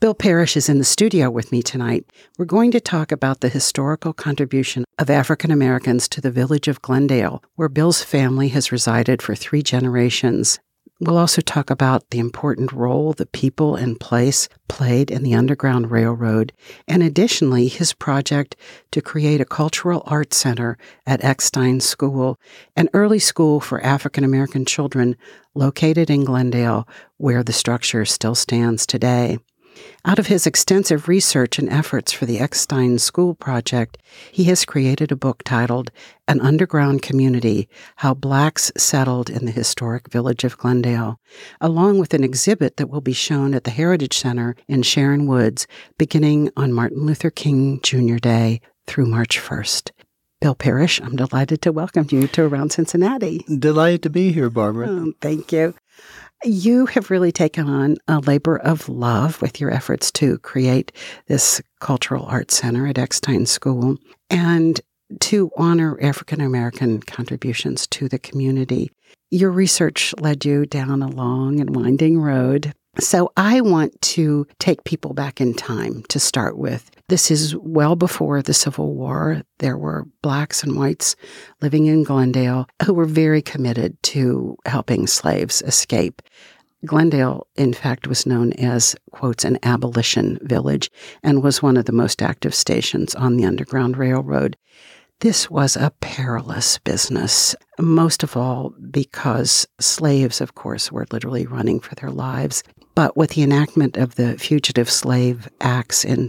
Bill Parrish is in the studio with me tonight. We're going to talk about the historical contribution of African Americans to the village of Glendale, where Bill's family has resided for 3 generations. We'll also talk about the important role the people and place played in the Underground Railroad, and additionally, his project to create a cultural arts center at Eckstein School, an early school for African American children located in Glendale, where the structure still stands today. Out of his extensive research and efforts for the Eckstein School project, he has created a book titled An Underground Community: How Blacks Settled in the Historic Village of Glendale, along with an exhibit that will be shown at the Heritage Center in Sharon Woods beginning on Martin Luther King Jr. Day through March 1st. Bill Parrish, I'm delighted to welcome you to Around Cincinnati. Delighted to be here, Barbara. Oh, thank you. You have really taken on a labor of love with your efforts to create this cultural arts center at Eckstein School and to honor African American contributions to the community. Your research led you down a long and winding road. So I want to take people back in time to start with. This is well before the Civil War. There were blacks and whites living in Glendale who were very committed to helping slaves escape. Glendale, in fact, was known as, quotes, an abolition village and was one of the most active stations on the Underground Railroad. This was a perilous business, most of all because slaves, of course, were literally running for their lives. But with the enactment of the Fugitive Slave Acts in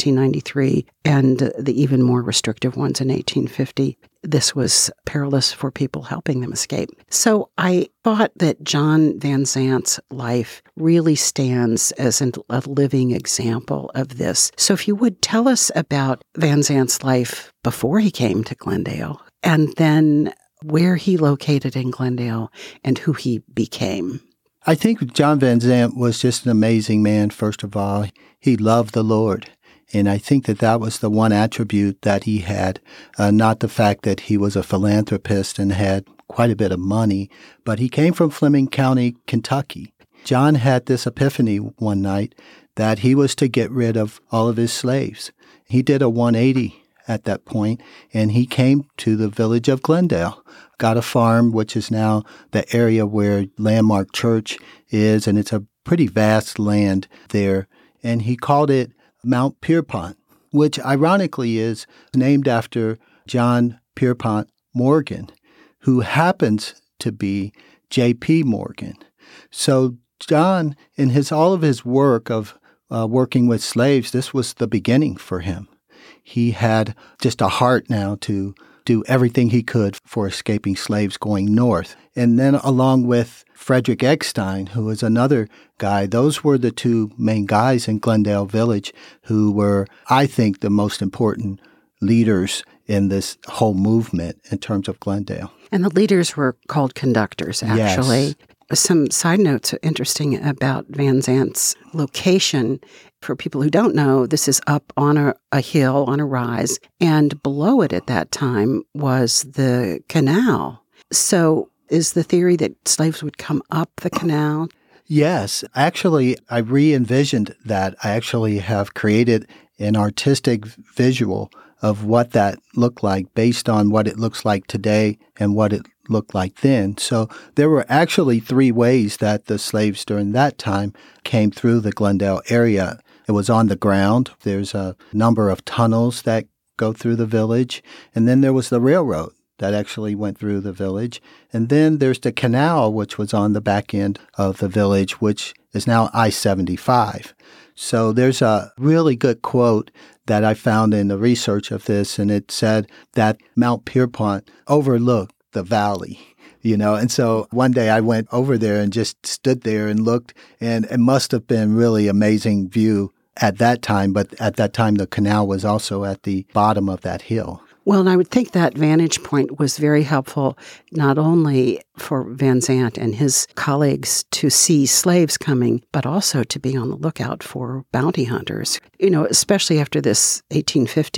1793 and the even more restrictive ones in 1850, this was perilous for people helping them escape. So I thought that John Van Zant's life really stands as a living example of this. So if you would tell us about Van Zant's life before he came to Glendale, and then where he located in Glendale and who he became. I think John Van Zant was just an amazing man, first of all. He loved the Lord. And I think that was the one attribute that he had, not the fact that he was a philanthropist and had quite a bit of money, but he came from Fleming County, Kentucky. John had this epiphany one night that he was to get rid of all of his slaves. He did a 180 at that point, and he came to the village of Glendale, got a farm, which is now the area where Landmark Church is, and it's a pretty vast land there. And he called it Mount Pierpont, which ironically is named after John Pierpont Morgan, who happens to be J.P. Morgan. So John, in all of his work of working with slaves, this was the beginning for him. He had just a heart now to do everything he could for escaping slaves going north. And then along with Frederick Eckstein, who was another guy, those were the 2 main guys in Glendale Village who were, I think, the most important leaders in this whole movement in terms of Glendale. And the leaders were called conductors, actually. Yes. Some side notes interesting about Van Zant's location. For people who don't know, this is up on a hill, on a rise, and below it at that time was the canal. So is the theory that slaves would come up the canal? Yes. Actually, I re-envisioned that. I actually have created an artistic visual of what that looked like based on what it looks like today and what it looked like then. So there were actually 3 ways that the slaves during that time came through the Glendale area. It was on the ground. There's a number of tunnels that go through the village. And then there was the railroad that actually went through the village. And then there's the canal, which was on the back end of the village, which is now I-75. So there's a really good quote that I found in the research of this, and it said that Mount Pierpont overlooked the valley. And so one day I went over there and just stood there and looked, and it must have been really amazing view at that time. But at that time, the canal was also at the bottom of that hill. Well, and I would think that vantage point was very helpful, not only for Van Zant and his colleagues to see slaves coming, but also to be on the lookout for bounty hunters. Especially after this 1850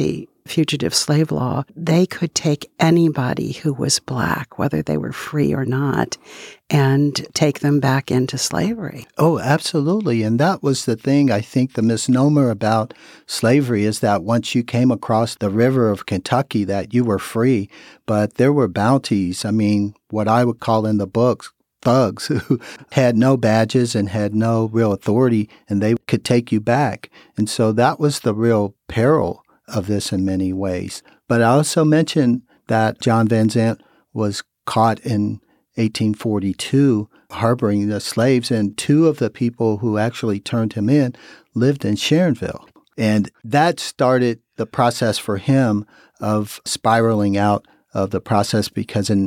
fugitive slave law, they could take anybody who was Black, whether they were free or not, and take them back into slavery. Oh, absolutely. And that was the thing. I think the misnomer about slavery is that once you came across the river of Kentucky, that you were free. But there were bounties. I mean, what I would call in the books, thugs who had no badges and had no real authority, and they could take you back. And so that was the real peril of this in many ways. But I also mentioned that John Van Zandt was caught in 1842 harboring the slaves, and two of the people who actually turned him in lived in Sharonville. And that started the process for him of spiraling out of the process, because in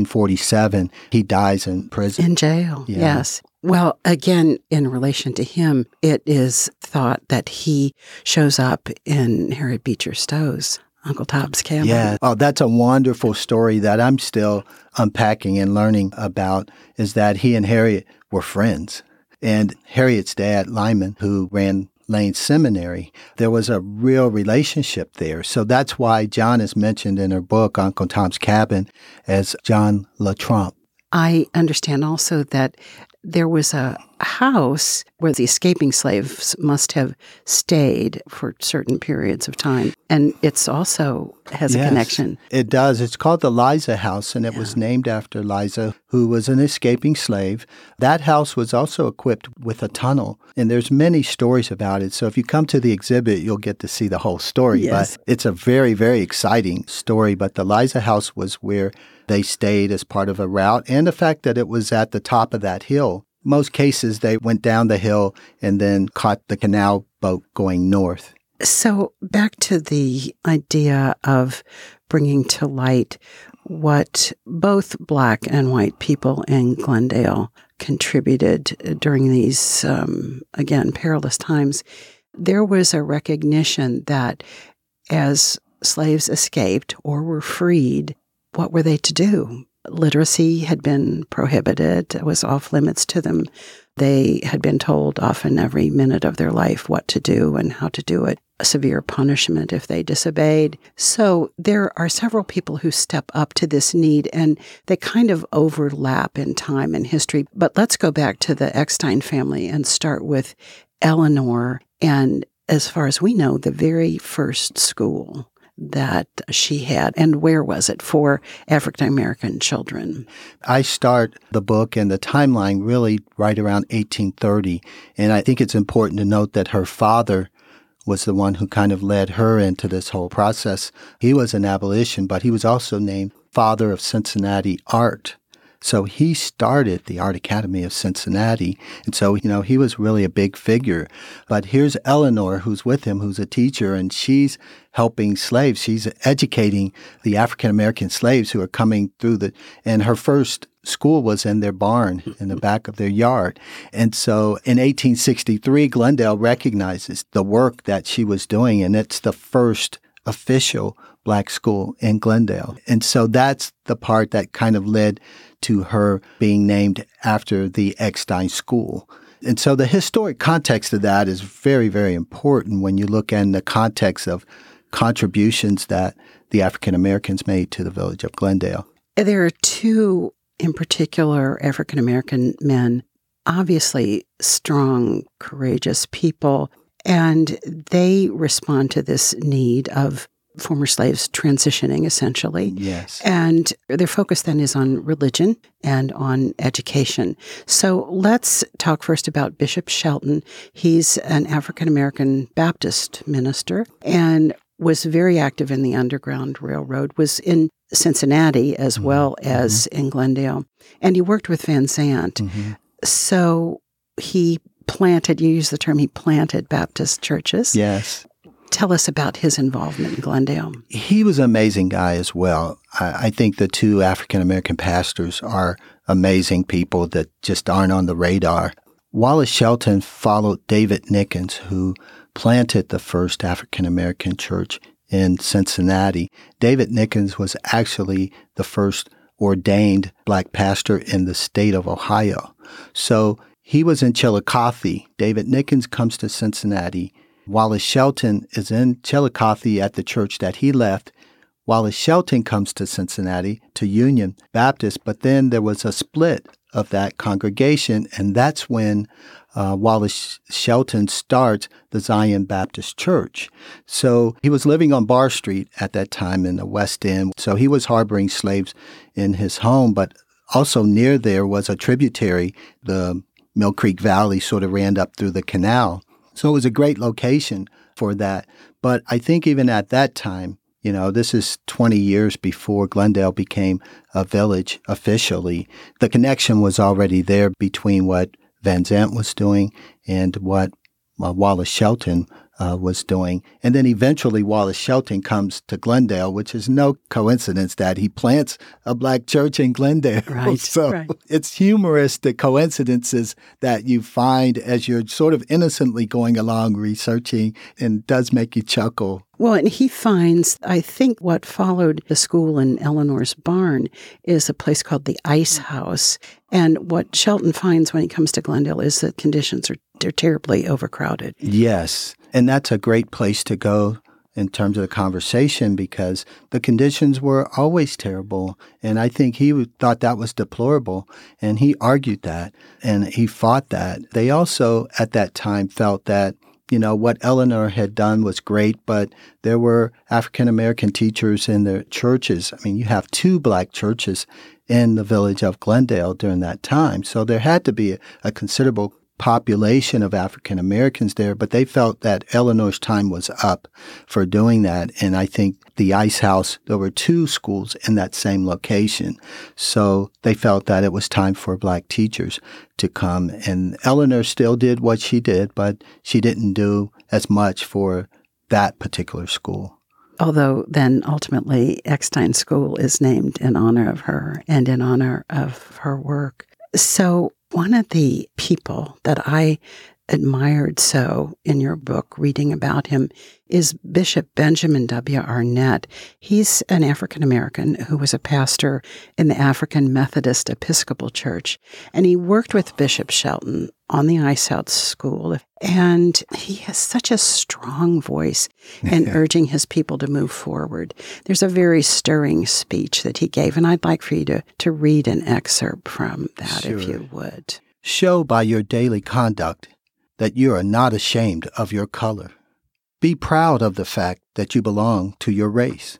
1847, he dies in prison. In jail, yes. Well, again, in relation to him, it is thought that he shows up in Harriet Beecher Stowe's Uncle Tom's Cabin. Yeah. Oh, that's a wonderful story that I'm still unpacking and learning about, is that he and Harriet were friends. And Harriet's dad, Lyman, who ran Lane Seminary, there was a real relationship there. So that's why John is mentioned in her book, Uncle Tom's Cabin, as John LaTrompe. I understand also that there was a house where the escaping slaves must have stayed for certain periods of time. And it's also has a connection. It does. It's called the Liza House, and it was named after Liza, who was an escaping slave. That house was also equipped with a tunnel, and there's many stories about it. So if you come to the exhibit, you'll get to see the whole story. Yes. But it's a very, very exciting story. But the Liza House was where they stayed as part of a route, and the fact that it was at the top of that hill. Most cases, they went down the hill and then caught the canal boat going north. So back to the idea of bringing to light what both Black and white people in Glendale contributed during these, again, perilous times. There was a recognition that as slaves escaped or were freed, what were they to do? Literacy had been prohibited. It was off limits to them. They had been told often every minute of their life what to do and how to do it. A severe punishment if they disobeyed. So there are several people who step up to this need, and they kind of overlap in time and history. But let's go back to the Eckstein family and start with Eleanor, and as far as we know, the very first school that she had, and where was it for African-American children? I start the book and the timeline really right around 1830, and I think it's important to note that her father was the one who kind of led her into this whole process. He was an abolition, but he was also named Father of Cincinnati Art. So he started the Art Academy of Cincinnati. And so, he was really a big figure. But here's Eleanor, who's with him, who's a teacher, and she's helping slaves. She's educating the African-American slaves who are coming through and her first school was in their barn in the back of their yard. And so in 1863, Glendale recognizes the work that she was doing, and it's the first official Black school in Glendale. And so that's the part that kind of led to her being named after the Eckstein School. And so the historic context of that is very, very important when you look in the context of contributions that the African Americans made to the village of Glendale. There are two in particular African American men, obviously strong, courageous people, and they respond to this need of former slaves transitioning, essentially. Yes. And their focus then is on religion and on education. So let's talk first about Bishop Shelton. He's an African-American Baptist minister and was very active in the Underground Railroad, was in Cincinnati as well as in Glendale. And he worked with Van Zandt. So he planted, you use the term, he planted Baptist churches. Yes. Tell us about his involvement in Glendale. He was an amazing guy as well. I think the two African-American pastors are amazing people that just aren't on the radar. Wallace Shelton followed David Nickens, who planted the first African-American church in Cincinnati. David Nickens was actually the first ordained Black pastor in the state of Ohio. So he was in Chillicothe. David Nickens comes to Cincinnati. Wallace Shelton is in Chillicothe at the church that he left. Wallace Shelton comes to Cincinnati, to Union Baptist, but then there was a split of that congregation, and that's when Wallace Shelton starts the Zion Baptist Church. So he was living on Bar Street at that time in the West End, so he was harboring slaves in his home, but also near there was a tributary. The Mill Creek Valley sort of ran up through the canal. So it was a great location for that. But I think even at that time, this is 20 years before Glendale became a village officially. The connection was already there between what Van Zandt was doing and what Wallace Shelton was doing. And then eventually Wallace Shelton comes to Glendale, which is no coincidence that he plants a black church in Glendale. Right, so right. It's humorous, the coincidences that you find as you're sort of innocently going along researching, and does make you chuckle. Well, and he finds, I think what followed the school in Eleanor's Barn is a place called the Ice House. And what Shelton finds when he comes to Glendale is that conditions are terribly overcrowded. Yes, and that's a great place to go in terms of the conversation because the conditions were always terrible. And I think he thought that was deplorable. And he argued that and he fought that. They also at that time felt that what Eleanor had done was great, but there were African-American teachers in their churches. I mean, you have 2 black churches in the village of Glendale during that time. So there had to be a considerable population of African-Americans there, but they felt that Eleanor's time was up for doing that. And I think the Ice House, there were 2 schools in that same location. So they felt that it was time for black teachers to come. And Eleanor still did what she did, but she didn't do as much for that particular school. Although then ultimately Eckstein School is named in honor of her and in honor of her work. So one of the people that I admired so in your book, reading about him, is Bishop Benjamin W. Arnett. He's an African-American who was a pastor in the African Methodist Episcopal Church, and he worked with Bishop Shelton on the Ice House School, and he has such a strong voice in urging his people to move forward. There's a very stirring speech that he gave, and I'd like for you to read an excerpt from that, Sure. if you would. Show by your daily conduct that you are not ashamed of your color. Be proud of the fact that you belong to your race.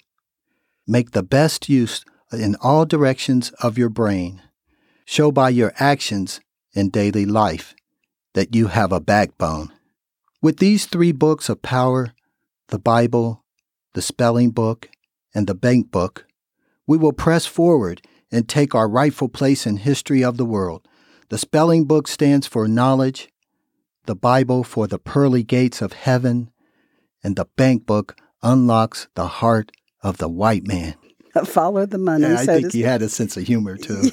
Make the best use in all directions of your brain. Show by your actions in daily life that you have a backbone. With these 3 books of power, the Bible, the spelling book, and the bank book, we will press forward and take our rightful place in history of the world. The spelling book stands for knowledge, the Bible for the pearly gates of heaven, and the bank book unlocks the heart of the white man. Follow the money. And I think he had a sense of humor, too.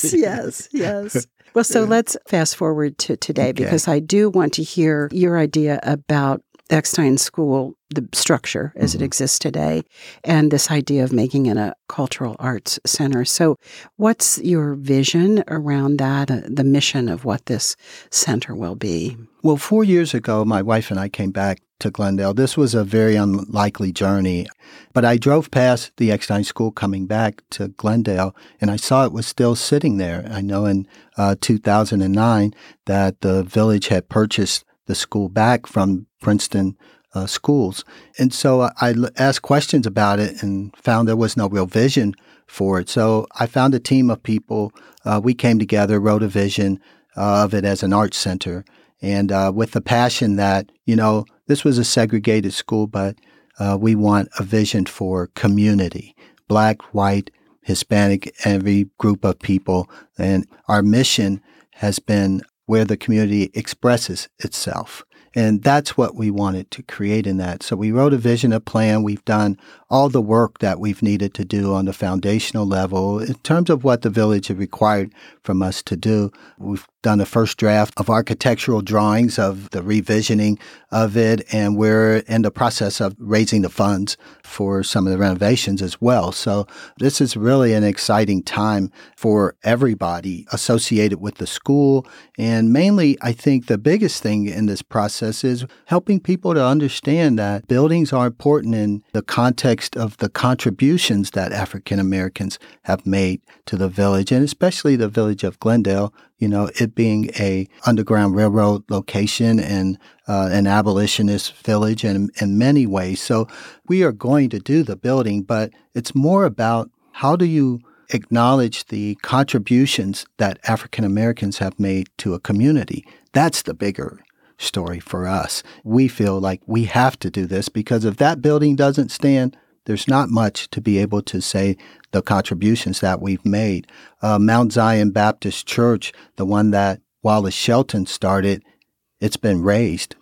Yes. Well, so let's fast forward to today, because I do want to hear your idea about Eckstein School, the structure as it exists today, and this idea of making it a cultural arts center. So what's your vision around that, the mission of what this center will be? Well, 4 years ago, my wife and I came back to Glendale. This was a very unlikely journey, but I drove past the Eckstein School coming back to Glendale, and I saw it was still sitting there. I know in 2009 that the village had purchased the school back from Princeton schools. And so I asked questions about it and found there was no real vision for it. So I found a team of people. We came together, wrote a vision of it as an arts center. And with the passion that, this was a segregated school, but we want a vision for community, Black, white, Hispanic, every group of people. And our mission has been where the community expresses itself. And that's what we wanted to create in that. So we wrote a vision, a plan. We've done all the work that we've needed to do on the foundational level in terms of what the village had required from us to do. We've done a first draft of architectural drawings of the revisioning of it, and we're in the process of raising the funds for some of the renovations as well. So this is really an exciting time for everybody associated with the school. And mainly, I think the biggest thing in this process is helping people to understand that buildings are important in the context of the contributions that African Americans have made to the village, and especially the village of Glendale, it being a Underground Railroad location and an abolitionist village in many ways. So we are going to do the building, but it's more about how do you acknowledge the contributions that African Americans have made to a community. That's the bigger story for us. We feel like we have to do this because if that building doesn't stand, there's not much to be able to say the contributions that we've made. Mount Zion Baptist Church, the one that Wallace Shelton started, it's been raised.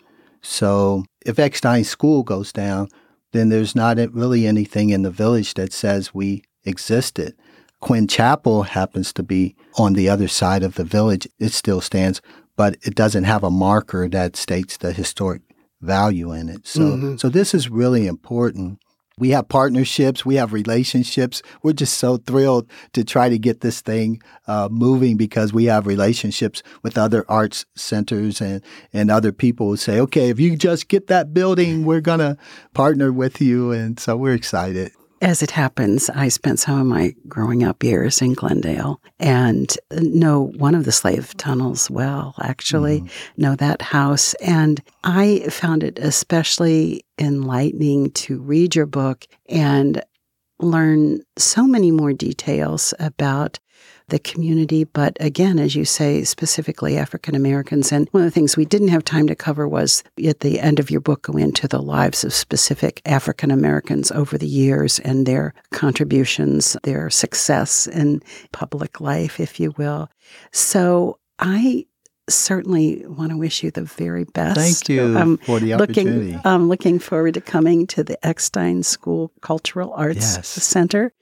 So if Eckstein School goes down, then there's not really anything in the village that says we existed. Quinn Chapel happens to be on the other side of the village. It still stands, but it doesn't have a marker that states the historic value in it. So this is really important. We have partnerships. We have relationships. We're just so thrilled to try to get this thing moving because we have relationships with other arts centers and other people who say, okay, if you just get that building, we're going to partner with you. And so we're excited. As it happens, I spent some of my growing up years in Glendale and know one of the slave tunnels well, actually, know that house. And I found it especially enlightening to read your book and learn so many more details about the community, but again, as you say, specifically African Americans. And one of the things we didn't have time to cover was at the end of your book go into the lives of specific African Americans over the years and their contributions, their success in public life, if you will. So I certainly want to wish you the very best. Thank you for the opportunity. I'm looking forward to coming to the Eckstein School Cultural Arts Center.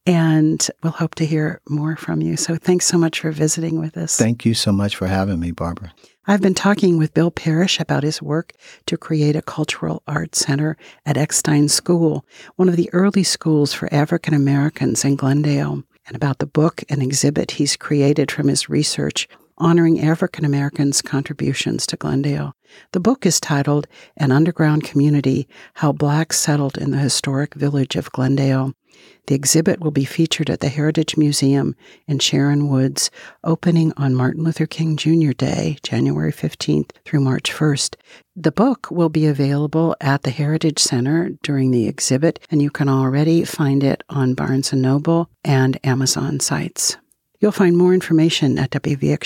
And we'll hope to hear more from you. So thanks so much for visiting with us. Thank you so much for having me, Barbara. I've been talking with Bill Parrish about his work to create a cultural arts center at Eckstein School, one of the early schools for African Americans in Glendale, and about the book and exhibit he's created from his research honoring African Americans' contributions to Glendale. The book is titled An Underground Community: How Blacks Settled in the Historic Village of Glendale. The exhibit will be featured at the Heritage Museum in Sharon Woods, opening on Martin Luther King Jr. Day, January 15th through March 1st. The book will be available at the Heritage Center during the exhibit, and you can already find it on Barnes & Noble and Amazon sites. You'll find more information at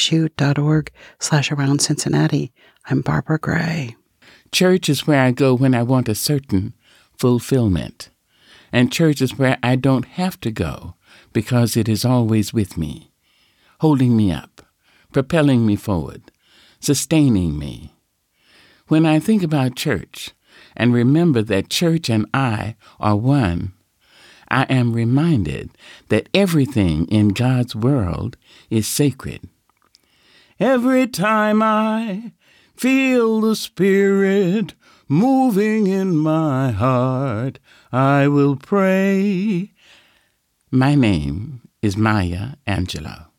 wvxu.org/Around Cincinnati. I'm Barbara Gray. Church is where I go when I want a certain fulfillment. And church is where I don't have to go because it is always with me, holding me up, propelling me forward, sustaining me. When I think about church and remember that church and I are one, I am reminded that everything in God's world is sacred. Every time I feel the Spirit moving in my heart, I will pray. My name is Maya Angelou.